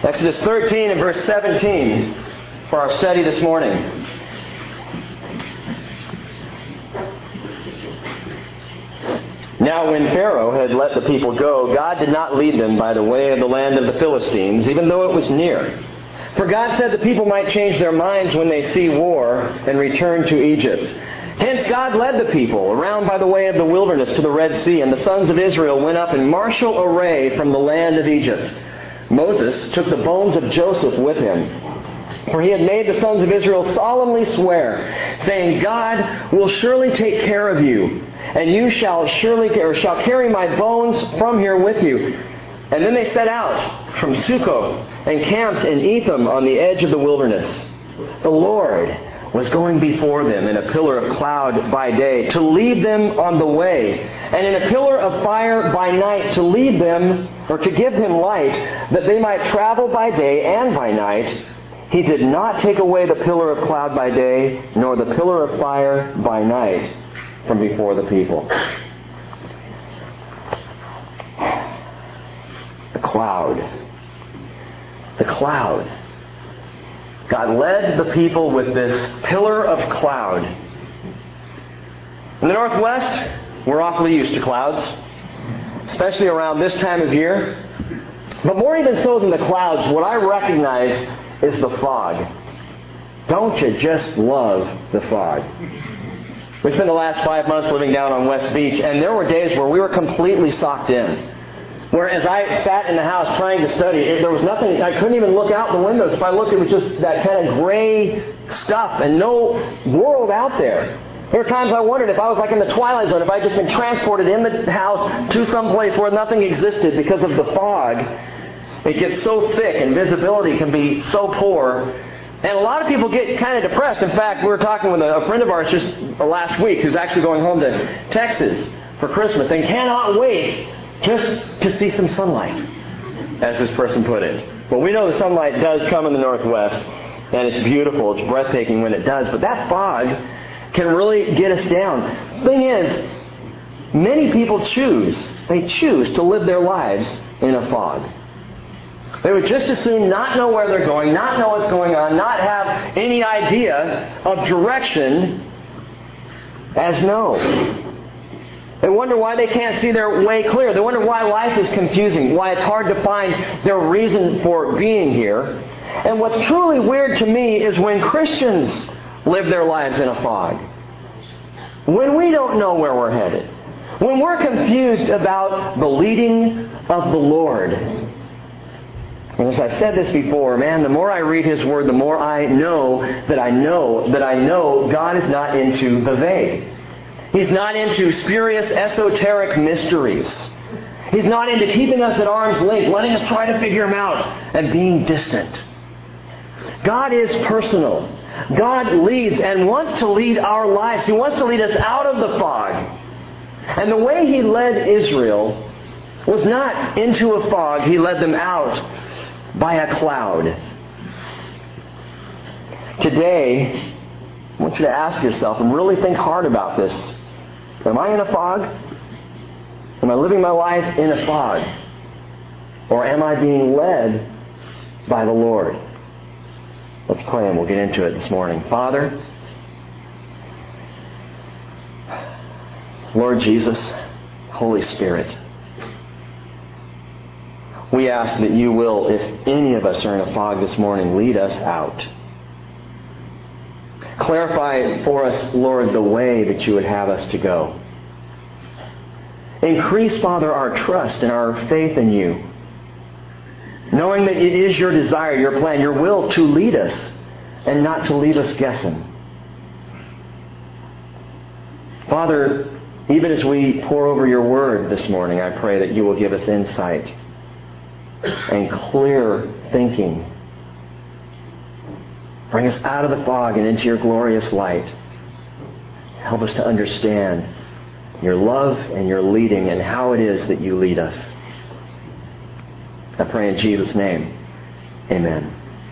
Exodus 13 and verse 17 for our study this morning. Now when Pharaoh had let the people go, God did not lead them by the way of the land of the Philistines, even though it was near. For God said the people might change their minds when they see war and return to Egypt. Hence God led the people around by the way of the wilderness to the Red Sea, and the sons of Israel went up in martial array from the land of Egypt. Moses took the bones of Joseph with him, for he had made the sons of Israel solemnly swear, saying, God will surely take care of you, and you shall carry my bones from here with you. And then they set out from Succoth and camped in Etham on the edge of the wilderness. The Lord was going before them in a pillar of cloud by day to lead them on the way, and in a pillar of fire by night to lead them, or to give them light, that they might travel by day and by night. He did not take away the pillar of cloud by day, nor the pillar of fire by night from before the people. The cloud. The cloud. God led the people with this pillar of cloud. In the Northwest, we're awfully used to clouds, especially around this time of year. But more even so than the clouds, what I recognize is the fog. Don't you just love the fog? We spent the last 5 months living down on West Beach, and there were days where we were completely socked in. Whereas I sat in the house trying to study, there was nothing, I couldn't even look out the windows. If I looked, it was just that kind of gray stuff and no world out there. There were times I wondered if I was like in the Twilight Zone, if I'd just been transported in the house to some place where nothing existed because of the fog. It gets so thick and visibility can be so poor. And a lot of people get kind of depressed. In fact, we were talking with a friend of ours just last week who's actually going home to Texas for Christmas and cannot wait just to see some sunlight, as this person put it. Well, we know the sunlight does come in the Northwest, and it's beautiful. It's breathtaking when it does. But that fog can really get us down. The thing is, many people choose to live their lives in a fog. They would just as soon not know where they're going, not know what's going on, not have any idea of direction as know. They wonder why they can't see their way clear. They wonder why life is confusing, why it's hard to find their reason for being here. And what's truly weird to me is when Christians live their lives in a fog. When we don't know where we're headed. When we're confused about the leading of the Lord. And as I've said this before, man, the more I read His Word, the more I know God is not into the vague. He's not into spurious, esoteric mysteries. He's not into keeping us at arm's length, letting us try to figure Him out, and being distant. God is personal. God leads and wants to lead our lives. He wants to lead us out of the fog. And the way He led Israel was not into a fog. He led them out by a cloud. Today, I want you to ask yourself and really think hard about this. Am I in a fog? Am I living my life in a fog? Or am I being led by the Lord? Let's pray and we'll get into it this morning. Father, Lord Jesus, Holy Spirit, we ask that you will, if any of us are in a fog this morning, lead us out. Clarify for us, Lord, the way that you would have us to go. Increase, Father, our trust and our faith in you, knowing that it is your desire, your plan, your will to lead us and not to leave us guessing. Father, even as we pore over your word this morning, I pray that you will give us insight and clear thinking. Bring us out of the fog and into your glorious light. Help us to understand your love and your leading and how it is that you lead us. I pray in Jesus' name. Amen.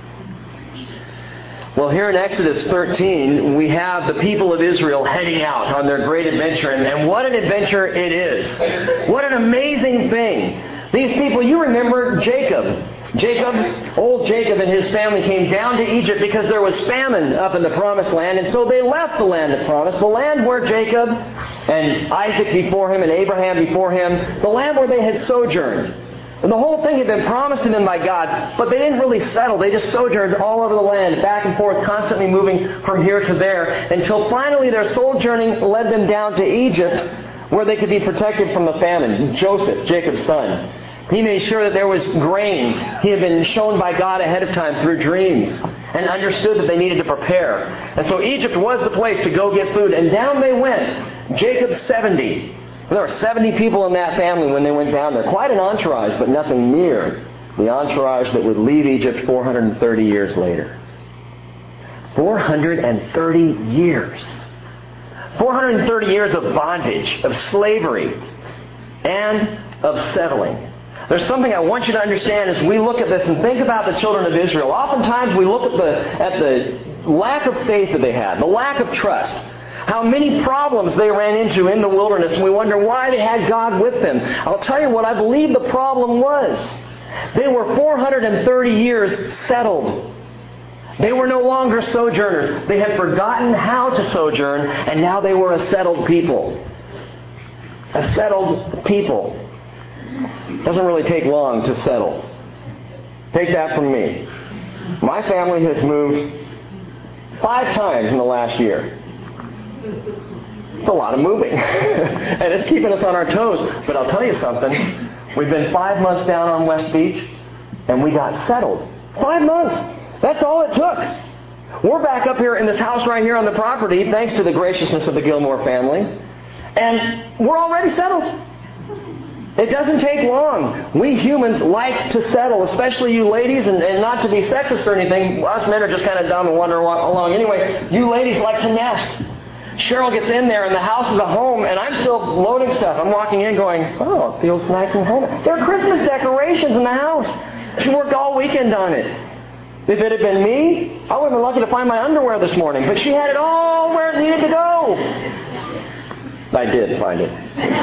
Well, here in Exodus 13, we have the people of Israel heading out on their great adventure. And what an adventure it is. What an amazing thing. These people, you remember Jacob. Old Jacob and his family came down to Egypt because there was famine up in the Promised Land, and so they left the land of promise, the land where Jacob and Isaac before him and Abraham before him, the land where they had sojourned. And the whole thing had been promised to them by God, but they didn't really settle. They just sojourned all over the land, back and forth, constantly moving from here to there, until finally their sojourning led them down to Egypt, where they could be protected from the famine. Joseph, Jacob's son, he made sure that there was grain. He had been shown by God ahead of time through dreams and understood that they needed to prepare. And so Egypt was the place to go get food. And down they went. Jacob's 70. There were 70 people in that family when they went down there. Quite an entourage, but nothing near the entourage that would leave Egypt 430 years later. 430 years. 430 years of bondage, of slavery, and of settling. There's something I want you to understand as we look at this and think about the children of Israel. Oftentimes we look at the lack of faith that they had, the lack of trust, how many problems they ran into in the wilderness, and we wonder why they had God with them. I'll tell you what I believe the problem was. They were 430 years settled. They were no longer sojourners. They had forgotten how to sojourn, and now they were a settled people. A settled people. Doesn't really take long to settle. Take that from me. My family has moved 5 times in the last year. It's a lot of moving. And it's keeping us on our toes. But I'll tell you something. We've been 5 months down on West Beach, and we got settled. 5 months. That's all it took. We're back up here in this house right here on the property, thanks to the graciousness of the Gilmore family. And we're already settled. It doesn't take long. We humans like to settle, especially you ladies, and not to be sexist or anything. Us men are just kind of dumb and wander along. Anyway, you ladies like to nest. Cheryl gets in there and the house is a home, and I'm still loading stuff. I'm walking in going, oh, it feels nice and home. There are Christmas decorations in the house. She worked all weekend on it. If it had been me, I would have been lucky to find my underwear this morning. But she had it all where it needed to go. I did find it.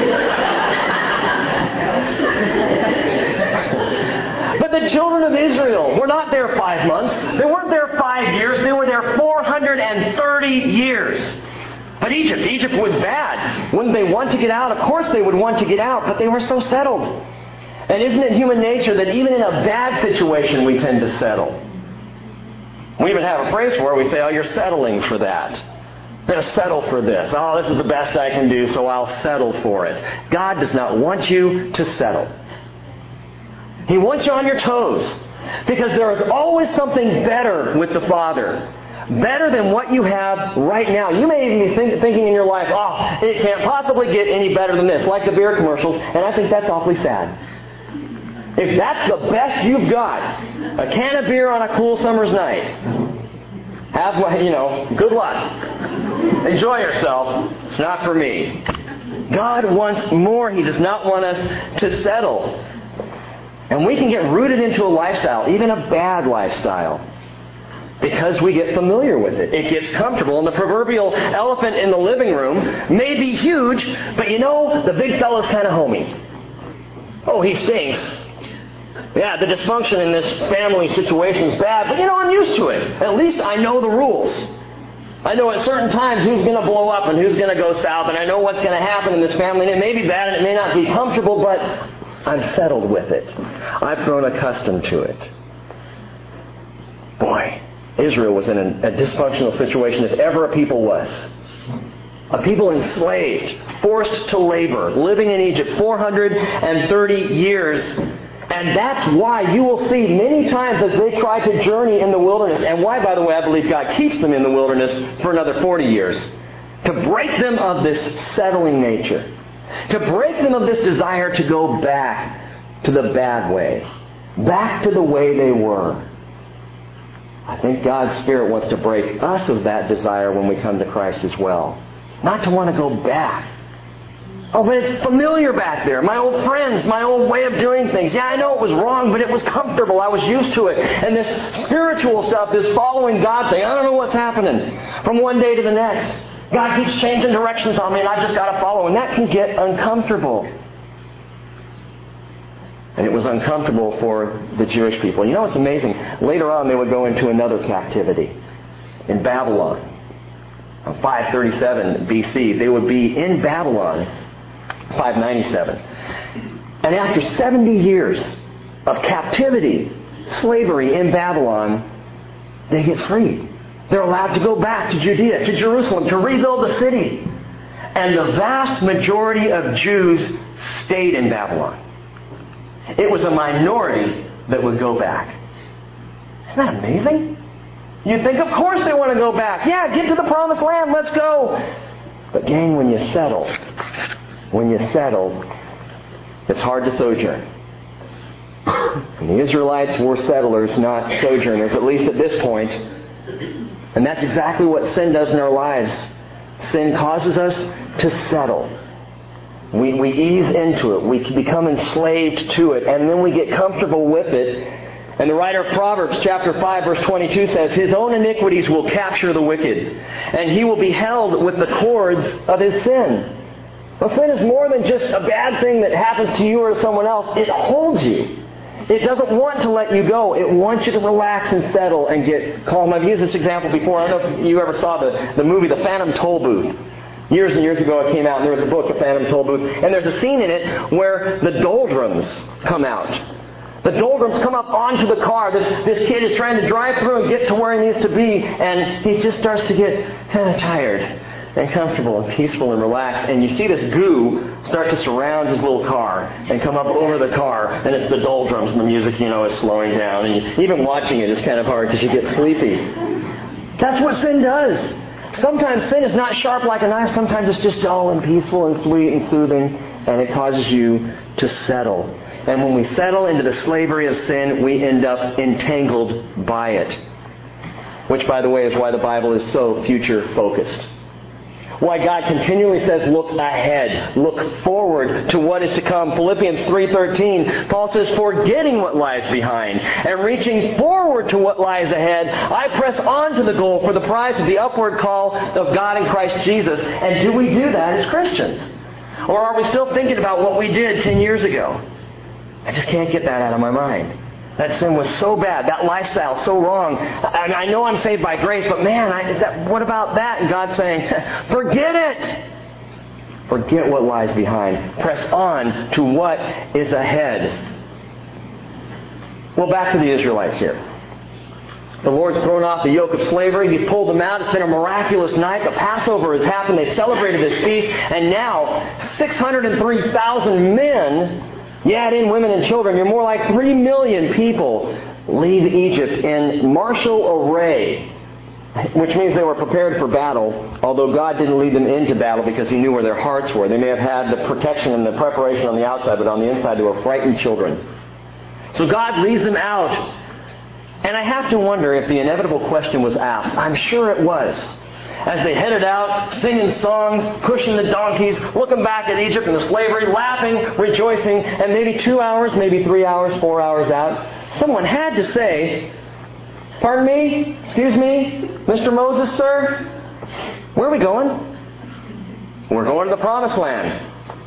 But the children of Israel were not there 5 months. They weren't there 5 years. They were there 430 years. But Egypt was bad. Wouldn't they want to get out? Of course they would want to get out, but they were so settled. And isn't it human nature that even in a bad situation we tend to settle? We even have a phrase for it. We say, oh, you're settling for that. I'm going to settle for this. Oh, this is the best I can do, so I'll settle for it. God does not want you to settle. He wants you on your toes. Because there is always something better with the Father. Better than what you have right now. You may even be thinking in your life, oh, it can't possibly get any better than this, like the beer commercials, and I think that's awfully sad. If that's the best you've got, a can of beer on a cool summer's night, good luck. Enjoy yourself. It's not for me. God wants more. He does not want us to settle. And we can get rooted into a lifestyle, even a bad lifestyle, because we get familiar with it. It gets comfortable. And the proverbial elephant in the living room may be huge, but the big fella's kind of homey. Oh, he stinks. Yeah, the dysfunction in this family situation is bad, but I'm used to it. At least I know the rules. I know at certain times who's going to blow up and who's going to go south, and I know what's going to happen in this family, and it may be bad and it may not be comfortable, but I'm settled with it. I've grown accustomed to it. Boy, Israel was in a dysfunctional situation, if ever a people was. A people enslaved, forced to labor, living in Egypt 430 years. And that's why you will see many times as they try to journey in the wilderness, and why, by the way, I believe God keeps them in the wilderness for another 40 years, to break them of this settling nature, to break them of this desire to go back to the bad way, back to the way they were. I think God's Spirit wants to break us of that desire when we come to Christ as well. Not to want to go back. Oh, but it's familiar back there. My old friends, my old way of doing things. Yeah, I know it was wrong, but it was comfortable. I was used to it. And this spiritual stuff, this following God thing, I don't know what's happening from one day to the next. God keeps changing directions on me, and I've just got to follow. And that can get uncomfortable. And it was uncomfortable for the Jewish people. You know what's amazing? Later on, they would go into another captivity in Babylon. On 537 BC, they would be in Babylon, 597. And after 70 years of captivity, slavery in Babylon, they get freed. They're allowed to go back to Judea, to Jerusalem, to rebuild the city. And the vast majority of Jews stayed in Babylon. It was a minority that would go back. Isn't that amazing? You'd think, of course they want to go back. Yeah, get to the promised land, let's go. But gang, when you settle, it's hard to sojourn. And the Israelites were settlers, not sojourners, at least at this point. And that's exactly what sin does in our lives. Sin causes us to settle. We ease into it. We become enslaved to it. And then we get comfortable with it. And the writer of Proverbs chapter 5 verse 22 says, His own iniquities will capture the wicked, and he will be held with the cords of his sin. Well, sin is more than just a bad thing that happens to you or to someone else. It holds you. It doesn't want to let you go. It wants you to relax and settle and get calm. I've used this example before. I don't know if you ever saw the movie The Phantom Toll Booth. Years and years ago it came out, and there was a book, The Phantom Toll Booth. And there's a scene in it where the doldrums come out. The doldrums come up onto the car. This kid is trying to drive through and get to where he needs to be, and he just starts to get kind of tired and comfortable and peaceful and relaxed. And you see this goo start to surround his little car and come up over the car, and it's the doldrums, and the music, is slowing down. And even watching it is kind of hard because you get sleepy. That's what sin does. Sometimes sin is not sharp like a knife. Sometimes it's just dull and peaceful and sweet and soothing, and it causes you to settle. And when we settle into the slavery of sin, we end up entangled by it. Which, by the way, is why the Bible is so future-focused. Why God continually says, look ahead. Look forward to what is to come. Philippians 3:13, Paul says, forgetting what lies behind and reaching forward to what lies ahead, I press on to the goal for the prize of the upward call of God in Christ Jesus. And do we do that as Christians? Or are we still thinking about what we did 10 years ago? I just can't get that out of my mind. That sin was so bad. That lifestyle so wrong. I know I'm saved by grace, but man, what about that? And God's saying, forget it. Forget what lies behind. Press on to what is ahead. Well, back to the Israelites here. The Lord's thrown off the yoke of slavery. He's pulled them out. It's been a miraculous night. The Passover has happened. They celebrated this feast. And now, 603,000 men, you add in women and children, you're more like 3 million people leave Egypt in martial array, which means they were prepared for battle, although God didn't lead them into battle because He knew where their hearts were. They may have had the protection and the preparation on the outside, but on the inside they were frightened children. So God leads them out. And I have to wonder if the inevitable question was asked. I'm sure it was. As they headed out, singing songs, pushing the donkeys, looking back at Egypt and the slavery, laughing, rejoicing, and maybe 2 hours, maybe 3 hours, 4 hours out, someone had to say, pardon me? Excuse me? Mr. Moses, sir? Where are we going? We're going to the promised land.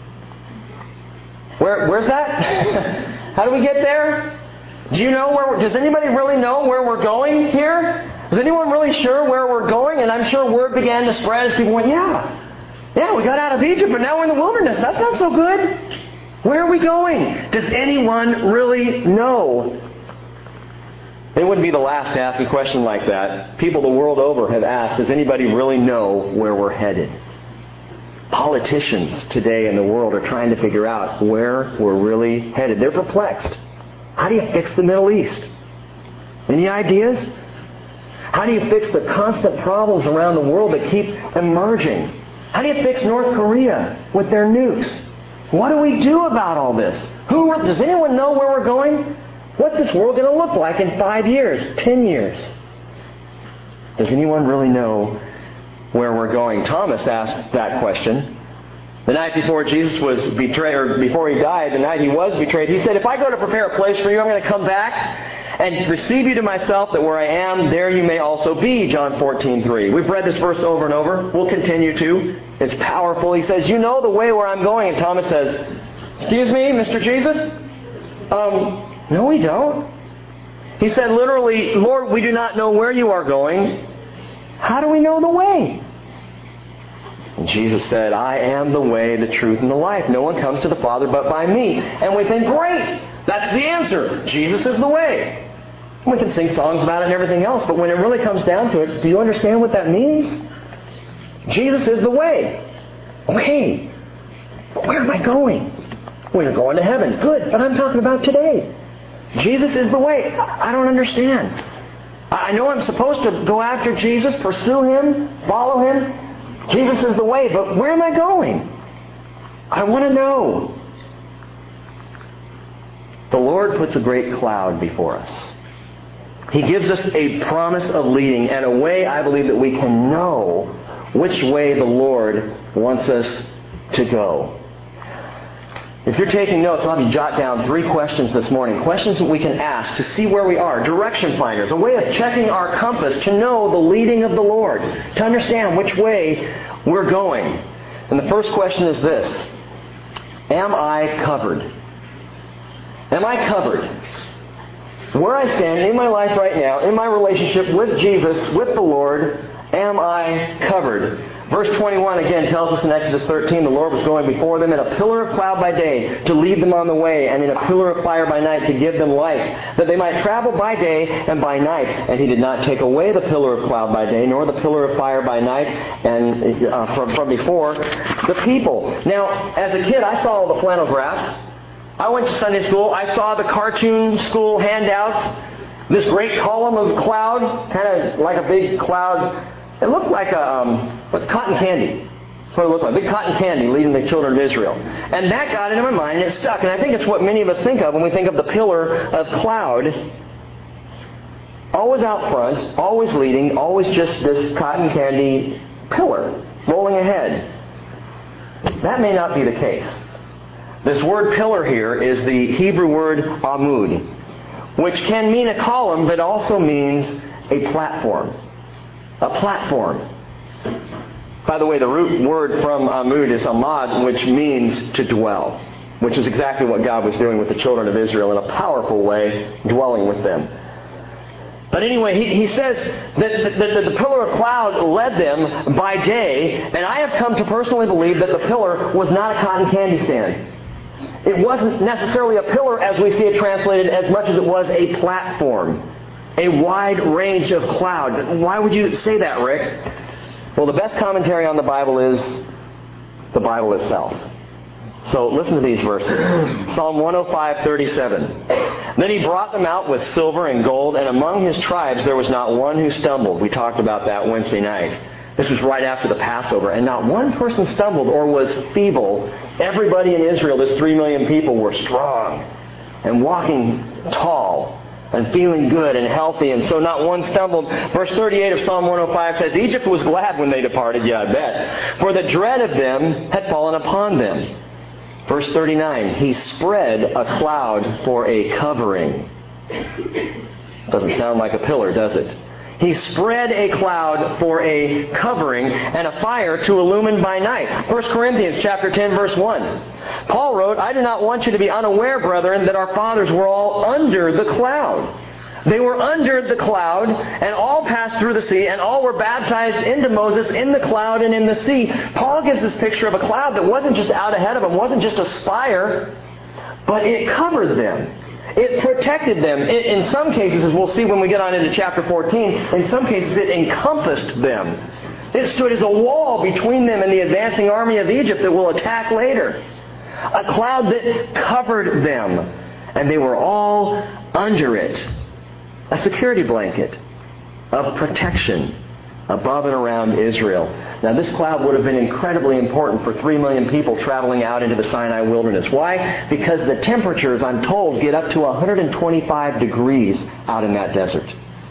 Where's that? How do we get there? Does anybody really know where we're going here? Is anyone really sure where we're going? And I'm sure word began to spread as people went, yeah, we got out of Egypt, but now we're in the wilderness. That's not so good. Where are we going? Does anyone really know? They wouldn't be the last to ask a question like that. People the world over have asked, does anybody really know where we're headed? Politicians today in the world are trying to figure out where we're really headed. They're perplexed. How do you fix the Middle East? Any ideas? How do you fix the constant problems around the world that keep emerging? How do you fix North Korea with their nukes? What do we do about all this? Does anyone know where we're going? What's this world going to look like in 5 years, 10 years? Does anyone really know where we're going? Thomas asked that question. The night before Jesus was betrayed, or before He died, the night He was betrayed, He said, if I go to prepare a place for you, I'm going to come back and receive you to myself, that where I am, there you may also be. John 14:3. We've read this verse over and over. We'll continue to. It's powerful. He says, you know the way where I'm going. And Thomas says, excuse me, Mr. Jesus? No, we don't. He said literally, Lord, we do not know where you are going. How do we know the way? And Jesus said, I am the way, the truth, and the life. No one comes to the Father but by me. And we think, great, that's the answer. Jesus is the way. We can sing songs about it and everything else, but when it really comes down to it, do you understand what that means? Jesus is the way. Okay, but where am I going? Well, you're going to heaven. Good, but I'm talking about today. Jesus is the way. I don't understand. I know I'm supposed to go after Jesus, pursue Him, follow Him. Jesus is the way, but where am I going? I want to know. The Lord puts a great cloud before us. He gives us a promise of leading and a way, I believe, that we can know which way the Lord wants us to go. If you're taking notes, I'll have you jot down 3 questions this morning. Questions that we can ask to see where we are. Direction finders. A way of checking our compass to know the leading of the Lord. To understand which way we're going. And the first question is this. Am I covered? Am I covered? Where I stand in my life right now, in my relationship with Jesus, with the Lord, am I covered? Verse 21 again tells us in Exodus 13, the Lord was going before them in a pillar of cloud by day to lead them on the way, and in a pillar of fire by night to give them light, that they might travel by day and by night. And He did not take away the pillar of cloud by day, nor the pillar of fire by night, and from before the people. Now, as a kid, I saw all the flannel graphs. I went to Sunday school. I saw the cartoon school handouts. This great column of cloud, kind of like a big cloud. It looked like what's cotton candy. That's what it looked like. Big cotton candy leading the children of Israel. And that got into my mind and it stuck. And I think it's what many of us think of when we think of the pillar of cloud. Always out front, always leading, always just this cotton candy pillar rolling ahead. That may not be the case. This word pillar here is the Hebrew word amud, which can mean a column, but also means a platform. A platform. By the way, the root word from amud is amad, which means to dwell, which is exactly what God was doing with the children of Israel in a powerful way, dwelling with them. But anyway, he says that the pillar of cloud led them by day, and I have come to personally believe that the pillar was not a cotton candy stand. It wasn't necessarily a pillar as we see it translated as much as it was a platform. A wide range of cloud. Why would you say that, Rick? Well, the best commentary on the Bible is the Bible itself. So listen to these verses. Psalm 105:37. Then He brought them out with silver and gold, and among His tribes there was not one who stumbled. We talked about that Wednesday night. This was right after the Passover. And not one person stumbled or was feeble. Everybody in Israel, this 3 million people, were strong and walking tall and feeling good and healthy. And so not one stumbled. Verse 38 of Psalm 105 says, Egypt was glad when they departed, yeah, I bet. For the dread of them had fallen upon them. Verse 39, He spread a cloud for a covering. Doesn't sound like a pillar, does it? He spread a cloud for a covering and a fire to illumine by night. 1 Corinthians chapter 10, verse 1. Paul wrote, I do not want you to be unaware, brethren, that our fathers were all under the cloud. They were under the cloud, and all passed through the sea, and all were baptized into Moses in the cloud and in the sea. Paul gives this picture of a cloud that wasn't just out ahead of them, wasn't just a spire, but it covered them. It protected them. In some cases, as we'll see when we get on into chapter 14, in some cases it encompassed them. It stood as a wall between them and the advancing army of Egypt that will attack later. A cloud that covered them. And they were all under it. A security blanket of protection above and around Israel. Now this cloud would have been incredibly important for 3 million people traveling out into the Sinai wilderness. Why? Because the temperatures, I'm told, get up to 125 degrees out in that desert.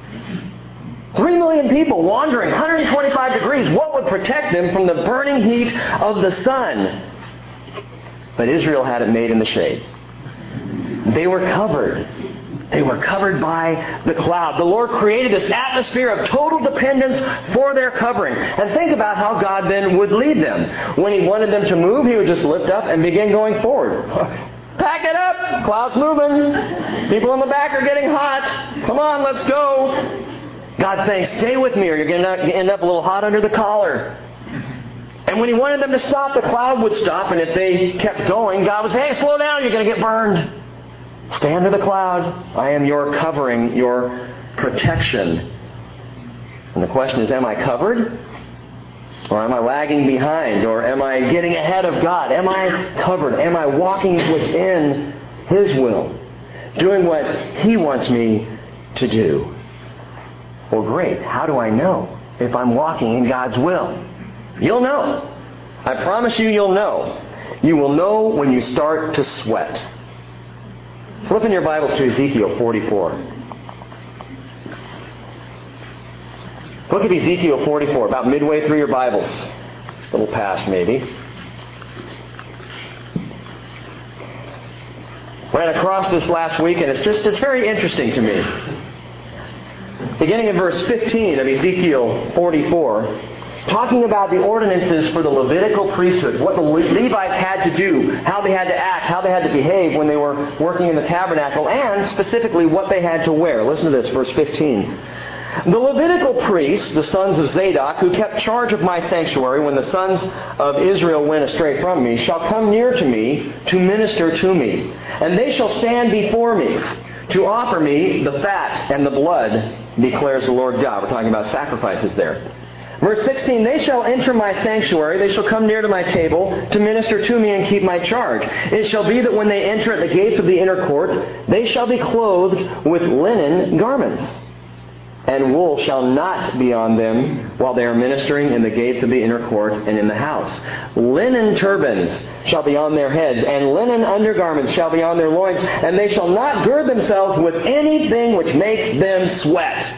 3 million people wandering, 125 degrees. What would protect them from the burning heat of the sun? But Israel had it made in the shade. They were covered. They were covered by the cloud. The Lord created this atmosphere of total dependence for their covering. And think about how God then would lead them. When He wanted them to move, He would just lift up and begin going forward. Pack it up. Cloud's moving. People in the back are getting hot. Come on, let's go. God's saying, stay with me or you're going to end up a little hot under the collar. And when He wanted them to stop, the cloud would stop. And if they kept going, God would say, hey, slow down, you're going to get burned. Stay under the cloud. I am your covering, your protection. And the question is, am I covered? Or am I lagging behind? Or am I getting ahead of God? Am I covered? Am I walking within His will? Doing what He wants me to do? Well, great. How do I know if I'm walking in God's will? You'll know. I promise you'll know. You will know when you start to sweat. Flip in your Bibles to Ezekiel 44. Look at Ezekiel 44, about midway through your Bibles. A little past, maybe. Ran across this last week, and it's very interesting to me. Beginning in verse 15 of Ezekiel 44, talking about the ordinances for the Levitical priesthood, what the Levites had to do, how they had to act, how they had to behave when they were working in the tabernacle, and specifically what they had to wear. Listen to this, verse 15. The Levitical priests, the sons of Zadok, who kept charge of my sanctuary when the sons of Israel went astray from me, shall come near to me to minister to me. And they shall stand before me to offer me the fat and the blood, declares the Lord God. We're talking about sacrifices there. Verse 16, they shall enter my sanctuary, they shall come near to my table to minister to me and keep my charge. It shall be that when they enter at the gates of the inner court, they shall be clothed with linen garments. And wool shall not be on them while they are ministering in the gates of the inner court and in the house. Linen turbans shall be on their heads, and linen undergarments shall be on their loins, and they shall not gird themselves with anything which makes them sweat.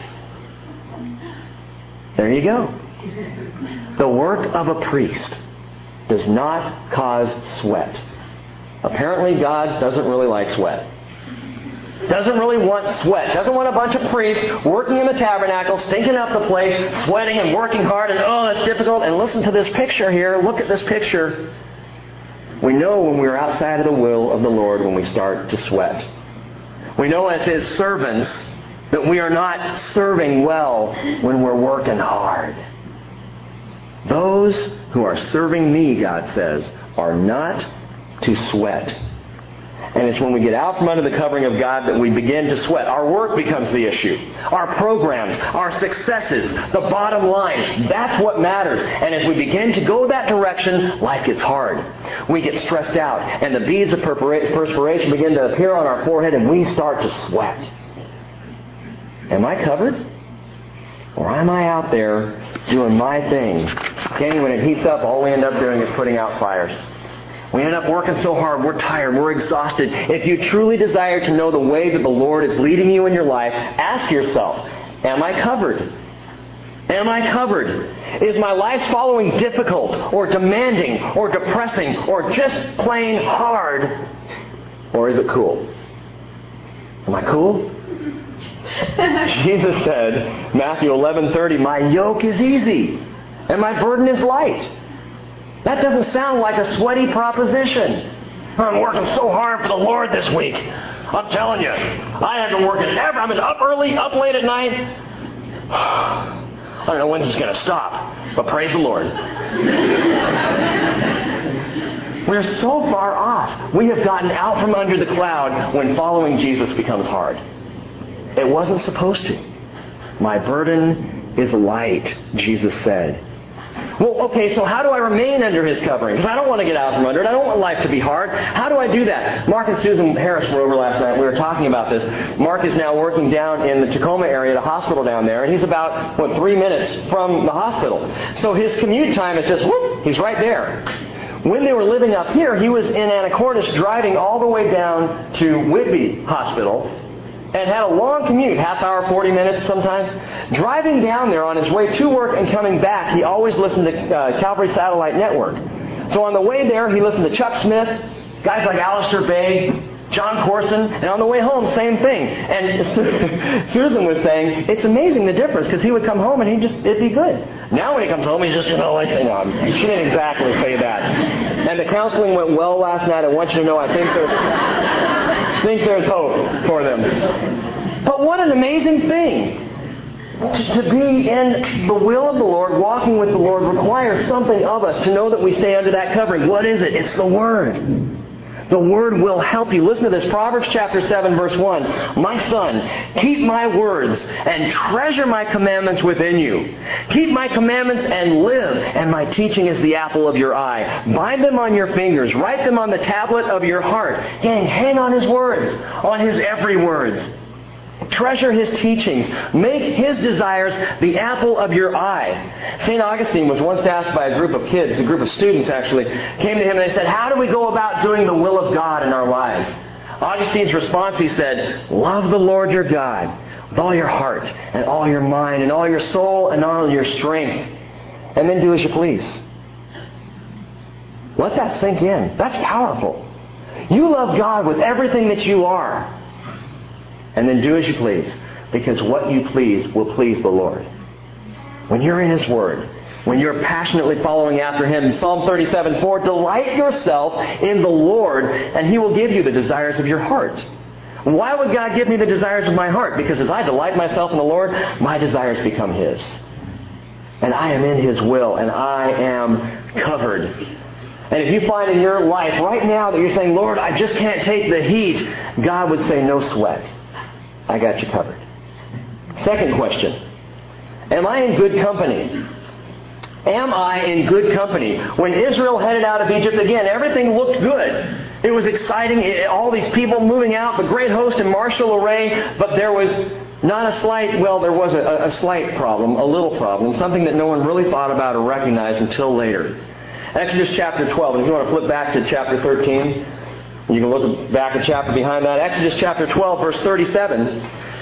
There you go. The work of a priest does not cause sweat. Apparently God doesn't really like sweat. Doesn't really want sweat. Doesn't want a bunch of priests working in the tabernacle, stinking up the place, sweating and working hard, and oh, that's difficult. And listen to this picture here. Look at this picture. We know when we're outside of the will of the Lord when we start to sweat. We know as His servants that we are not serving well when we're working hard. Those who are serving me, God says, are not to sweat. And it's when we get out from under the covering of God that we begin to sweat. Our work becomes the issue. Our programs, our successes, the bottom line. That's what matters. And as we begin to go that direction, life gets hard. We get stressed out. And the beads of perspiration begin to appear on our forehead and we start to sweat. Am I covered? Or am I out there doing my thing? Again, when it heats up, all we end up doing is putting out fires. We end up working so hard, we're tired, we're exhausted. If you truly desire to know the way that the Lord is leading you in your life, ask yourself, am I covered? Am I covered? Is my life following difficult or demanding or depressing or just plain hard? Or is it cool? Am I cool? Jesus said, Matthew 11:30, my yoke is easy and my burden is light. That doesn't sound like a sweaty proposition. I'm working so hard for the Lord this week. I'm telling you, I haven't been working ever. I've been up early, up late at night. I don't know when this is going to stop, but praise the Lord. We're so far off. We have gotten out from under the cloud when following Jesus becomes hard. It wasn't supposed to. My burden is light, Jesus said. Well, okay, so how do I remain under His covering? Because I don't want to get out from under it. I don't want life to be hard. How do I do that? Mark and Susan Harris were over last night. We were talking about this. Mark is now working down in the Tacoma area at a hospital down there, and he's about, 3 minutes from the hospital. So his commute time is just, whoop, he's right there. When they were living up here, he was in Anacortes driving all the way down to Whitby Hospital and had a long commute, half hour, 40 minutes sometimes. Driving down there on his way to work and coming back, he always listened to Calvary Satellite Network. So on the way there, he listened to Chuck Smith, guys like Alistair Begg, John Corson, and on the way home, same thing. And Susan was saying, it's amazing the difference, because he would come home and it'd be good. Now when he comes home, he's just, she didn't exactly say that. And the counseling went well last night. I want you to know I think there's hope for them. But what an amazing thing. To be in the will of the Lord, walking with the Lord, requires something of us to know that we stay under that covering. What is it? It's the Word. The Word will help you. Listen to this. Proverbs chapter 7, verse 1. My son, keep my words and treasure my commandments within you. Keep my commandments and live, and my teaching is the apple of your eye. Bind them on your fingers. Write them on the tablet of your heart. Gang, hang on His words, on His every word. Treasure His teachings. Make His desires the apple of your eye. St. Augustine was once asked by a group of kids, a group of students actually, came to him and they said, how do we go about doing the will of God in our lives? Augustine's response, he said, love the Lord your God with all your heart and all your mind and all your soul and all your strength. And then do as you please. Let that sink in. That's powerful. You love God with everything that you are. And then do as you please, because what you please will please the Lord. When you're in His Word, when you're passionately following after Him, Psalm 37:4, delight yourself in the Lord, and He will give you the desires of your heart. Why would God give me the desires of my heart? Because as I delight myself in the Lord, my desires become His. And I am in His will, and I am covered. And if you find in your life right now that you're saying, Lord, I just can't take the heat, God would say, no sweat. I got you covered. Second question. Am I in good company? Am I in good company? When Israel headed out of Egypt, again, everything looked good. It was exciting. All these people moving out, the great host in martial array. But there was not a slight, well, there was a slight problem, a little problem, something that no one really thought about or recognized until later. Exodus chapter 12. And if you want to flip back to chapter 13, you can look back a chapter behind that. Exodus chapter 12, verse 37.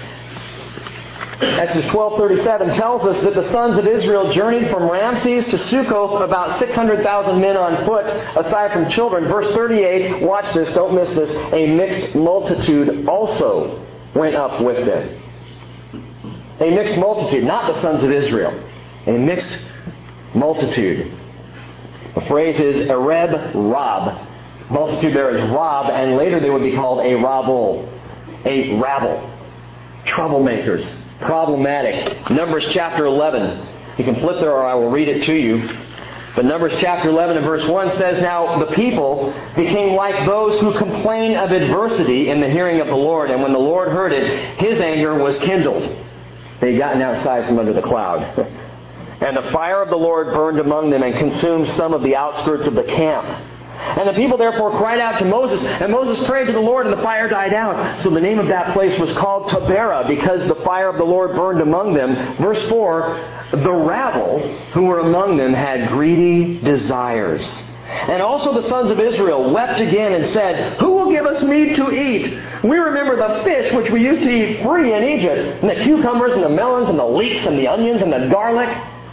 Exodus 12:37 tells us that the sons of Israel journeyed from Ramses to Succoth, about 600,000 men on foot, aside from children. Verse 38, watch this, don't miss this. A mixed multitude also went up with them. A mixed multitude, not the sons of Israel. A mixed multitude. The phrase is Areb Rab. Multitude there is Rob, and later they would be called a rabble. A rabble. Troublemakers. Problematic. Numbers chapter 11. You can flip there or I will read it to you. But Numbers chapter 11 and verse 1 says, now the people became like those who complain of adversity in the hearing of the Lord. And when the Lord heard it, His anger was kindled. They had gotten outside from under the cloud. And the fire of the Lord burned among them and consumed some of the outskirts of the camp. And the people therefore cried out to Moses, and Moses prayed to the Lord, and the fire died out. So the name of that place was called Taberah, because the fire of the Lord burned among them. Verse 4, the rabble who were among them had greedy desires. And also the sons of Israel wept again and said, who will give us meat to eat? We remember the fish which we used to eat free in Egypt, and the cucumbers and the melons and the leeks and the onions and the garlic.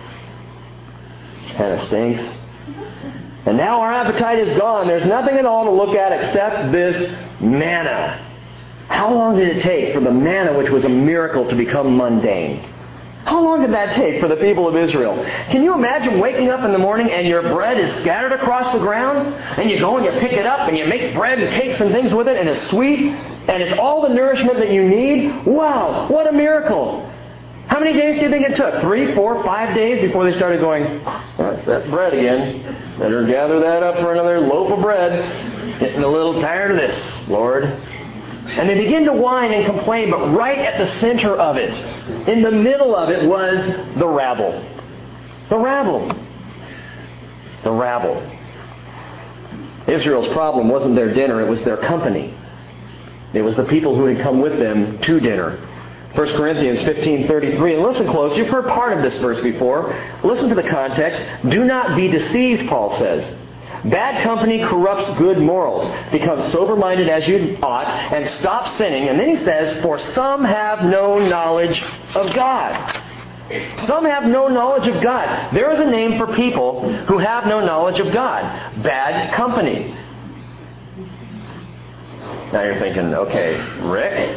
Kind of stinks. And now our appetite is gone. There's nothing at all to look at except this manna. How long did it take for the manna, which was a miracle, to become mundane? How long did that take for the people of Israel? Can you imagine waking up in the morning and your bread is scattered across the ground? And you go and you pick it up and you make bread and cakes and things with it, and it's sweet and it's all the nourishment that you need? Wow, what a miracle. How many days do you think it took? 3, 4, 5 days before they started going, that's that bread again. Better gather that up for another loaf of bread. Getting a little tired of this, Lord. And they begin to whine and complain, but right at the center of it, in the middle of it, was the rabble. The rabble. The rabble. Israel's problem wasn't their dinner, it was their company. It was the people who had come with them to dinner. 1 Corinthians 15:33. And listen close. You've heard part of this verse before. Listen to the context. Do not be deceived, Paul says. Bad company corrupts good morals. Become sober-minded as you ought and stop sinning. And then he says, for some have no knowledge of God. Some have no knowledge of God. There is a name for people who have no knowledge of God. Bad company. Now you're thinking, okay, Rick,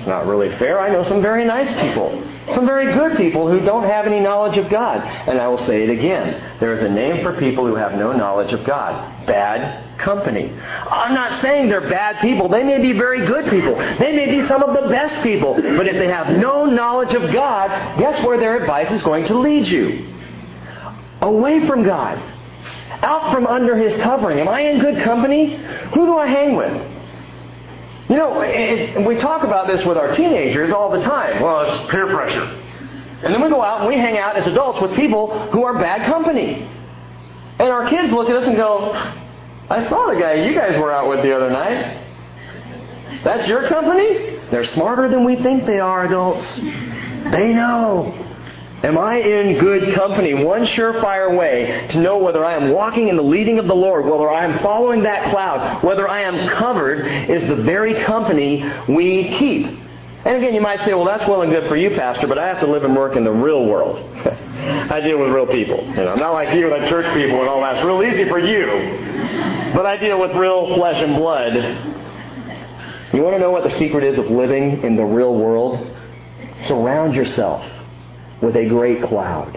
It's not really fair. I know some very nice people, some very good people who don't have any knowledge of God. And I will say it again. There is a name for people who have no knowledge of God. Bad company. I'm not saying they're bad people. They may be very good people. They may be some of the best people. But if they have no knowledge of God, guess where their advice is going to lead you? Away from God. Out from under His covering. Am I in good company? Who do I hang with? You know, we talk about this with our teenagers all the time. Well, it's peer pressure. And then we go out and we hang out as adults with people who are bad company. And our kids look at us and go, I saw the guy you guys were out with the other night. That's your company? They're smarter than we think they are, adults. They know. Am I in good company? One surefire way to know whether I am walking in the leading of the Lord, whether I am following that cloud, whether I am covered, is the very company we keep. And again, you might say, well, that's well and good for you, Pastor, but I have to live and work in the real world. I deal with real people. I'm not like you, like church people and all that. It's real easy for you. But I deal with real flesh and blood. You want to know what the secret is of living in the real world? Surround yourself with a great cloud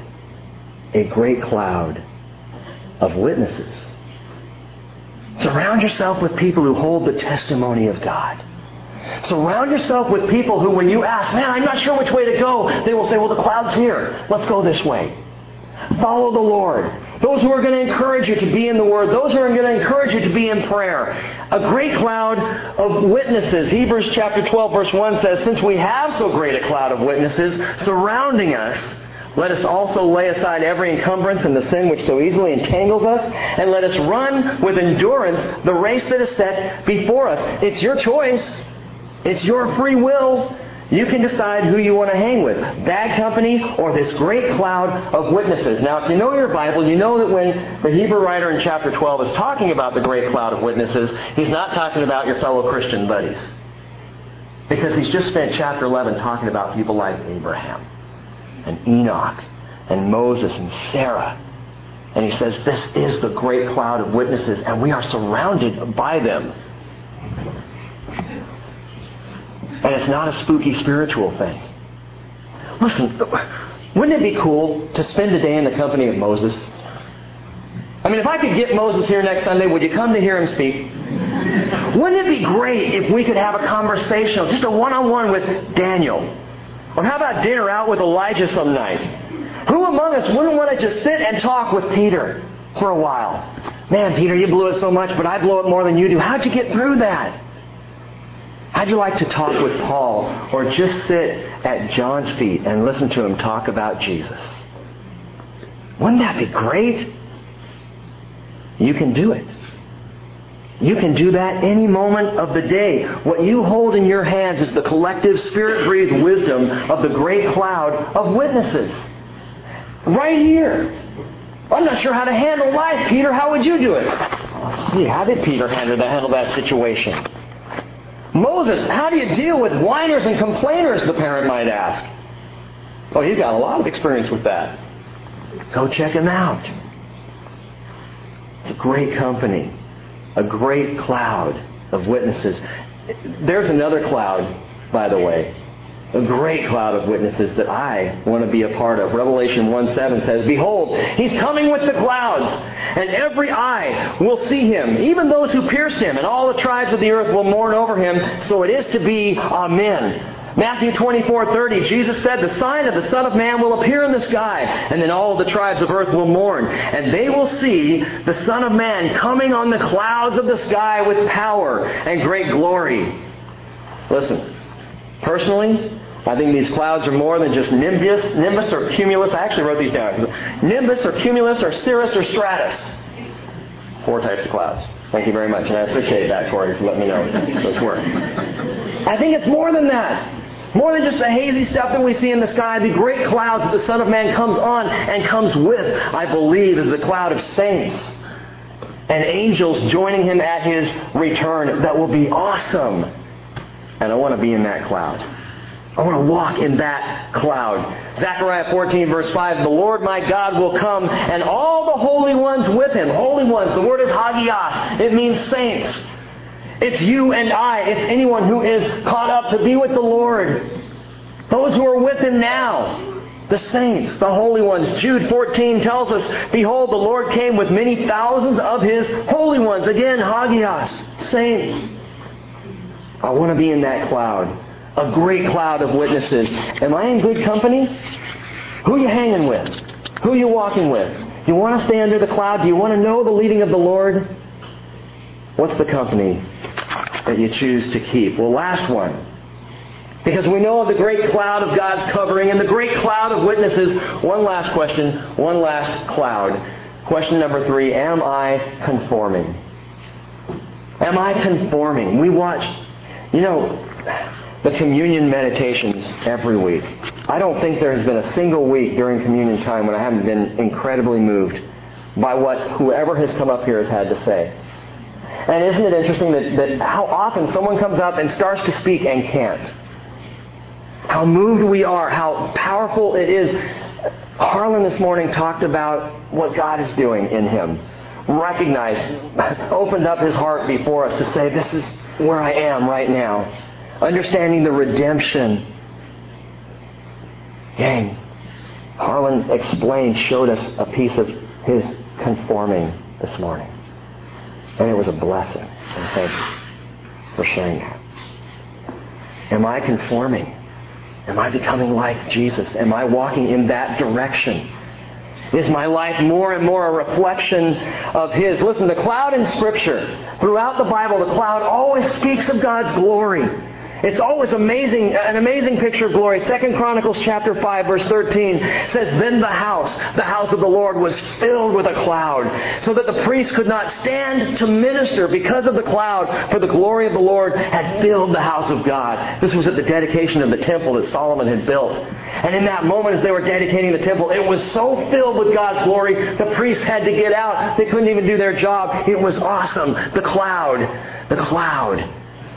of witnesses. Surround yourself with people who hold the testimony of God. Surround yourself with people who, when you ask, man, I'm not sure which way to go, they will say, well, the cloud's here. Let's go this way. Follow the Lord. Those who are going to encourage you to be in the Word. Those who are going to encourage you to be in prayer. A great cloud of witnesses. Hebrews chapter 12 verse 1 says, since we have so great a cloud of witnesses surrounding us, let us also lay aside every encumbrance and the sin which so easily entangles us, and let us run with endurance the race that is set before us. It's your choice. It's your free will. You can decide who you want to hang with. Bad company or this great cloud of witnesses. Now, if you know your Bible, you know that when the Hebrew writer in chapter 12 is talking about the great cloud of witnesses, he's not talking about your fellow Christian buddies. Because he's just spent chapter 11 talking about people like Abraham and Enoch and Moses and Sarah. And he says this is the great cloud of witnesses, and we are surrounded by them. And it's not a spooky spiritual thing. Listen, wouldn't it be cool to spend a day in the company of Moses? I mean, if I could get Moses here next Sunday, would you come to hear him speak? Wouldn't it be great if we could have a conversation, just a one-on-one with Daniel? Or how about dinner out with Elijah some night? Who among us wouldn't want to just sit and talk with Peter for a while? Man, Peter, you blew it so much, but I blow it more than you do. How'd you get through that? How'd you like to talk with Paul or just sit at John's feet and listen to him talk about Jesus? Wouldn't that be great? You can do it. You can do that any moment of the day. What you hold in your hands is the collective Spirit-breathed wisdom of the great cloud of witnesses. Right here. I'm not sure how to handle life, Peter. How would you do it? Let's see. How did Peter handle that situation? Moses, how do you deal with whiners and complainers, the parent might ask? Oh, he's got a lot of experience with that. Go check him out. It's a great company. A great cloud of witnesses. There's another cloud, by the way. A great cloud of witnesses that I want to be a part of. Revelation 1:7 says, behold, He's coming with the clouds, and every eye will see Him, even those who pierced Him, and all the tribes of the earth will mourn over Him. So it is to be. Amen. Matthew 24:30, Jesus said, the sign of the Son of Man will appear in the sky, and then all of the tribes of earth will mourn. And they will see the Son of Man coming on the clouds of the sky with power and great glory. Listen, personally, I think these clouds are more than just nimbus or cumulus. I actually wrote these down. Nimbus or cumulus or cirrus or stratus. 4 types of clouds. Thank you very much. And I appreciate that, Corey, for letting me know those work. I think it's more than that. More than just the hazy stuff that we see in the sky. The great clouds that the Son of Man comes on and comes with, I believe, is the cloud of saints and angels joining Him at His return. That will be awesome. And I want to be in that cloud. I want to walk in that cloud. Zechariah 14 verse 5, the Lord my God will come and all the holy ones with Him. Holy ones, the word is hagios. It means saints. It's you and I. It's anyone who is caught up to be with the Lord. Those who are with Him now. The saints, the holy ones. Jude 14 tells us, behold, the Lord came with many thousands of His holy ones. Again, hagios, saints. I want to be in that cloud. A great cloud of witnesses. Am I in good company? Who are you hanging with? Who are you walking with? Do you want to stay under the cloud? Do you want to know the leading of the Lord? What's the company that you choose to keep? Well, last one. Because we know of the great cloud of God's covering and the great cloud of witnesses. One last question, one last cloud. Question number 3, am I conforming? Am I conforming? We watch, the communion meditations every week. I don't think there has been a single week during communion time when I haven't been incredibly moved by what whoever has come up here has had to say. And isn't it interesting that how often someone comes up and starts to speak and can't? How moved we are, how powerful it is. Harlan this morning talked about what God is doing in him. Recognized, opened up his heart before us to say, this is where I am right now. Understanding the redemption. Gang, Harlan explained, showed us a piece of his conforming this morning. And it was a blessing. And thank you for sharing that. Am I conforming? Am I becoming like Jesus? Am I walking in that direction? Is my life more and more a reflection of His? Listen, the cloud in Scripture, throughout the Bible, the cloud always speaks of God's glory. It's always amazing, an amazing picture of glory. 2 Chronicles chapter 5, verse 13 says, then the house of the Lord was filled with a cloud, so that the priest could not stand to minister because of the cloud, for the glory of the Lord had filled the house of God. This was at the dedication of the temple that Solomon had built. And in that moment, as they were dedicating the temple, it was so filled with God's glory, the priests had to get out. They couldn't even do their job. It was awesome. The cloud. The cloud.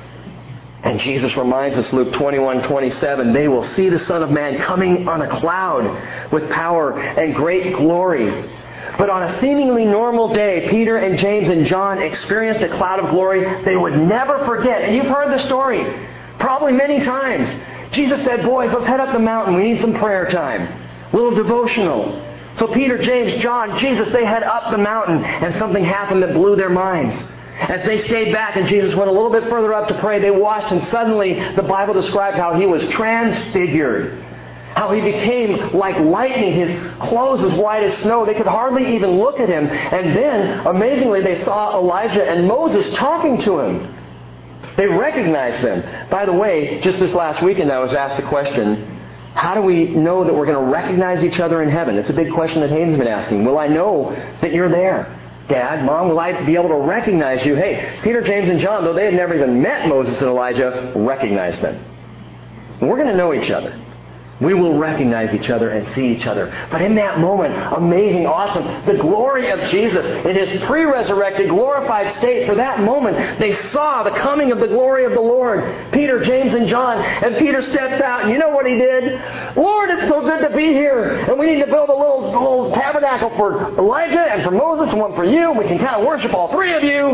And Jesus reminds us, Luke 21:27, they will see the Son of Man coming on a cloud with power and great glory. But on a seemingly normal day, Peter and James and John experienced a cloud of glory they would never forget. And you've heard the story probably many times. Jesus said, boys, let's head up the mountain. We need some prayer time. A little devotional. So Peter, James, John, Jesus, they head up the mountain, and something happened that blew their minds. As they stayed back and Jesus went a little bit further up to pray, they watched, and suddenly the Bible described how He was transfigured. How He became like lightning, His clothes as white as snow. They could hardly even look at Him. And then, amazingly, they saw Elijah and Moses talking to Him. They recognized them. By the way, just this last weekend I was asked the question, how do we know that we're going to recognize each other in heaven? It's a big question that Hayden's been asking. Will I know that you're there? Dad, Mom, will I be able to recognize you? Hey, Peter, James, and John, though they had never even met Moses and Elijah, recognized them. We're going to know each other. We will recognize each other and see each other. But in that moment, amazing, awesome, the glory of Jesus in His pre-resurrected, glorified state, for that moment, they saw the coming of the glory of the Lord. Peter, James, and John. And Peter steps out, and you know what he did? Lord, it's so good to be here. And we need to build a little tabernacle for Elijah and for Moses and one for you. And we can kind of worship all three of you.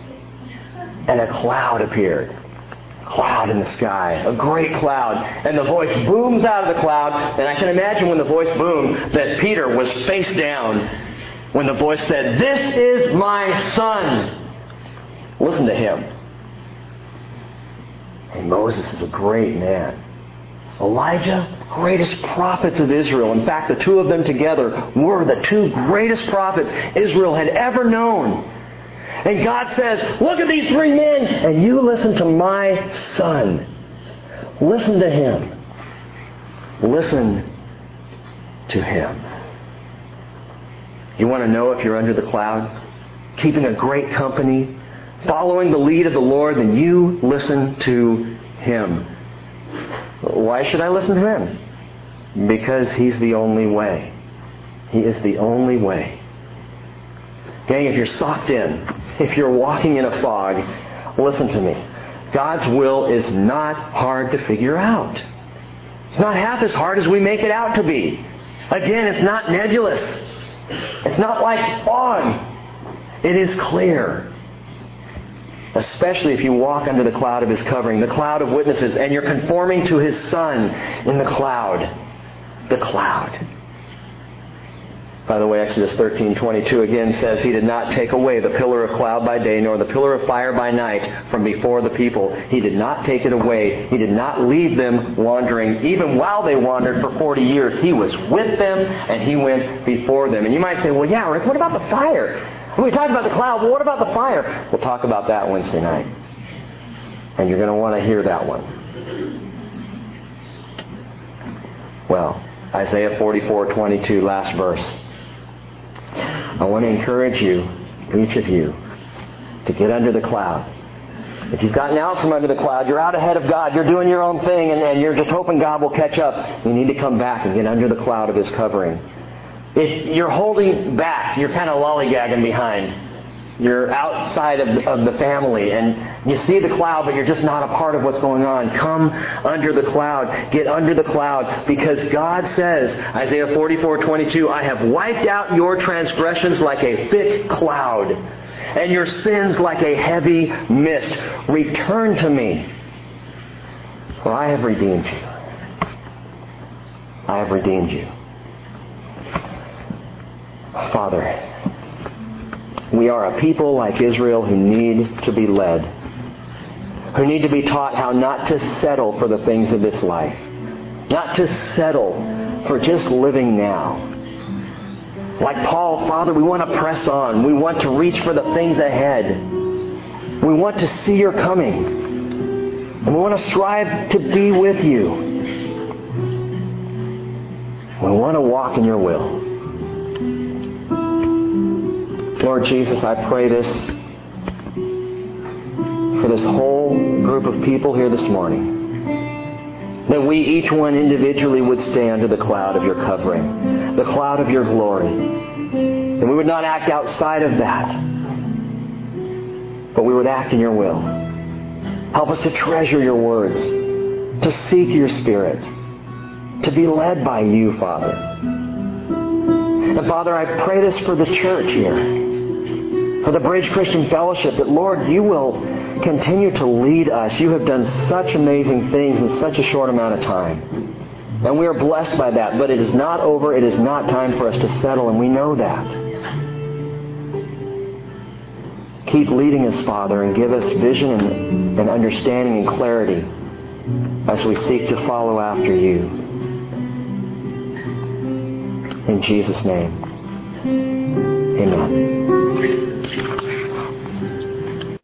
And a cloud appeared. Cloud in the sky, a great cloud, and the voice booms out of the cloud, and I can imagine when the voice boomed that Peter was face down when the voice said, this is my Son. Listen to him. And Moses is a great man. Elijah, greatest prophets of Israel. In fact, the two of them together were the two greatest prophets Israel had ever known. And God says, look at these three men, and you listen to my Son. Listen to Him. Listen to Him. You want to know if you're under the cloud? Keeping a great company? Following the lead of the Lord? Then you listen to Him. Why should I listen to Him? Because He's the only way. He is the only way. Gang, if you're socked in, if you're walking in a fog, listen to me. God's will is not hard to figure out. It's not half as hard as we make it out to be. Again, it's not nebulous. It's not like fog. It is clear. especially if you walk under the cloud of His covering, the cloud of witnesses, and you're conforming to His Son in the cloud. The cloud. By the way, Exodus 13:22 again says, He did not take away the pillar of cloud by day, nor the pillar of fire by night from before the people. He did not take it away. He did not leave them wandering. Even while they wandered for 40 years, He was with them and He went before them. And you might say, well, yeah, Rick, what about the fire? We talked about the cloud, but what about the fire? We'll talk about that Wednesday night. And you're going to want to hear that one. Well, Isaiah 44:22, last verse. I want to encourage you, each of you, to get under the cloud. If you've gotten out from under the cloud, you're out ahead of God, you're doing your own thing, and you're just hoping God will catch up. You need to come back and get under the cloud of His covering. If you're holding back, you're kind of lollygagging behind. You're outside of the family, and you see the cloud, but you're just not a part of what's going on. Come under the cloud. Get under the cloud, because God says, Isaiah 44:22, I have wiped out your transgressions like a thick cloud, and your sins like a heavy mist. Return to me, for I have redeemed you. I have redeemed you. Father, we are a people like Israel who need to be led, who need to be taught how not to settle for the things of this life, not to settle for just living now. Like Paul, Father, we want to press on. We want to reach for the things ahead. We want to see Your coming. And we want to strive to be with You. We want to walk in Your will. Lord Jesus, I pray this for this whole group of people here this morning. That we, each one individually, would stay under the cloud of Your covering, the cloud of Your glory. That we would not act outside of that, but we would act in Your will. Help us to treasure Your words, to seek Your Spirit, to be led by You, Father. And Father, I pray this for the church here, for the Bridge Christian Fellowship, that, Lord, You will continue to lead us. You have done such amazing things in such a short amount of time. And we are blessed by that. But it is not over. It is not time for us to settle, and we know that. Keep leading us, Father, and give us vision and understanding and clarity as we seek to follow after You. In Jesus' name, amen.